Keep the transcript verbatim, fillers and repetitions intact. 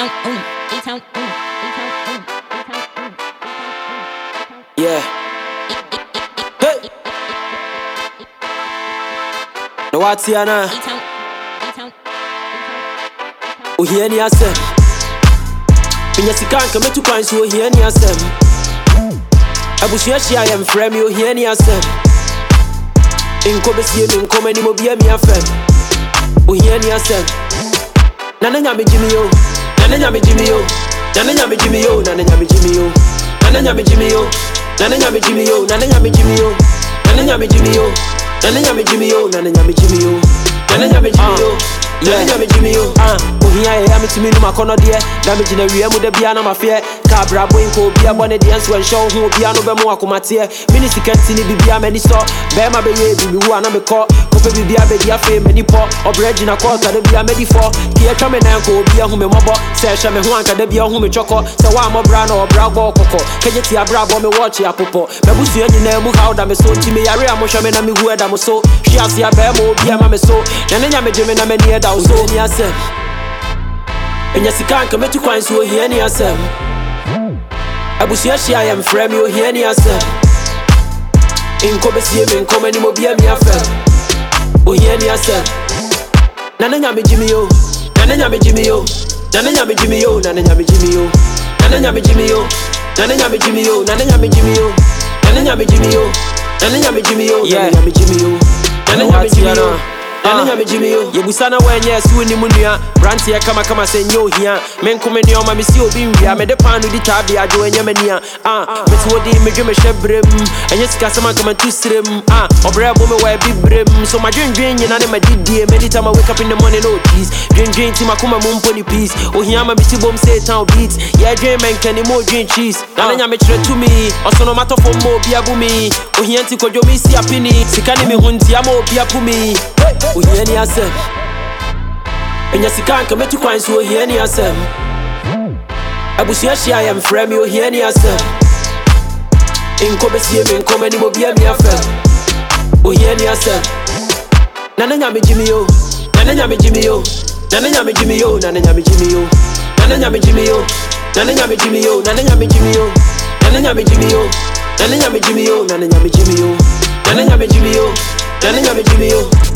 A-Town, ooh, A-Town, ooh, A-Town, ooh, A-Town, ooh. Yeah. Hey. No what's here now? A-Town, A-Town, A-Town. Oh here ni asem. Pinya sika nka metu kwan so here ni asem. Abusua hia yam frame yo here ni asem. Inko besie me nko mani mo bia mi afem. Oh here ni asem. Nana nyame jimi yo. Nana nyame jimi yo. Nana nyame jimi yo. Nana nyame jimi yo. Nana nyame jimi yo. Nana nyame jimi yo. Nana nyame jimi yo. Nana nyame jimi yo. Nana nyame jimi yo. Nana nyame jimi yo. Nana nyame jimi yo. Nana nyame jimi yo. Ah, ohia ya me timi no makono de. Na me gina wiam de bia na mafie. Ka bra boy ko bia bone de enso en show hu bia no be mo akomate. Mini sikati ni bibia mani so. Be ma be ye bi hu ana me ko. Ko be bibia be dia fe mani po. Obreji na ko ta de bia medi fo. Ki e twa me nan ko bia hu me mobo. Se hwe me hu anka de bia hu me choko. Se wa mo bra na obra go kokko. Keje ti abra bo me watch ya popo. Me busu enyi na mu how da me so nti me yare amo hwe me na me hu eda mo so. Hwe ase aba mo bia ma me so. Na nya me je me na me ni eda so ni asem. Enya sika nka metu kwan so here ni asem. Abusua hia yam frame yo here ni asem. Inko besie me nko mani mo bia mi afem. Oh here ni asem. Nana nyame jimi yo. Nana nyame jimi yo. Nana nyame jimi yo. Nana nyame jimi yo. Nana nyame jimi yo. Nana nyame jimi yo. Nana nyame jimi yo. Nana nyame jimi yo. Nana nyame jimi yo. Nana nyame jimi yo. Nana nyame jimi yo. Nana nyame jimi yo. Yebusana wenye su ni munua. Branti ya kama kama senyo hia. Menkome ni oma misi obi nwia. Me de panu di tabi ajo enye mania. Ah, meti wodi me dwe me hwebrem. Enye sika sama kama tu srem. Ah, obre bo me wa bibrem. So my dream dream nyina ne madidie. Many time I wake up in the morning no peace. Dream dream ti makoma mumpo ni peace. Ohia ma misi bom say town beats. Yeah dream men kani mo dream cheese. Nana nyame kire to me. Osono mato fo mo obi abu me. Ohia ti kodwo mi si apini. Sika ni me hunti ama obi apu me. Ohia ni asem. Enya sika nka metu kwan so ohia ni asem. Abusua hia yam frame yo ohia ni asem. Inko besie me nko mani mo bia mi afem. Ohia ni asem. Nana nyame jimi yo. Nana nyame jimi yo. Nana nyame jimi yo. Nana nyame jimi yo. Nana nyame jimi yo. Nana nyame jimi yo. Nana nyame jimi yo. Nana nyame jimi yo. Nana nyame jimi yo. Nana nyame jimi yo. Nana nyame jimi yo. Nana nyame jimi yo.